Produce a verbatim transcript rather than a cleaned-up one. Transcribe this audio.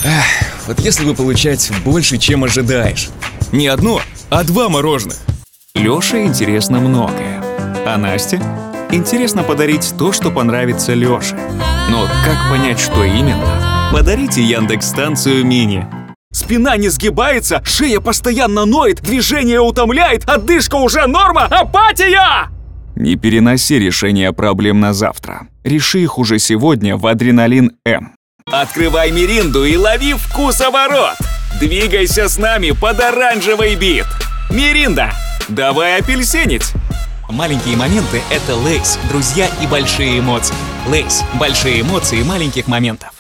Эх, вот если бы получать больше, чем ожидаешь. Не одно, а два мороженых. Лёше интересно многое. А Насте интересно подарить то, что понравится Лёше. Но как понять, что именно? Подарите Яндекс-станцию Мини. Спина не сгибается, шея постоянно ноет, движение утомляет, отдышка уже норма, апатия! Не переноси решение проблем на завтра. Реши их уже сегодня в Адреналин М. Открывай Миринду и лови вкусоворот! Двигайся с нами под оранжевый бит! Миринда, давай апельсинить! Маленькие моменты — это Лейс, друзья и большие эмоции. Лейс — большие эмоции маленьких моментов.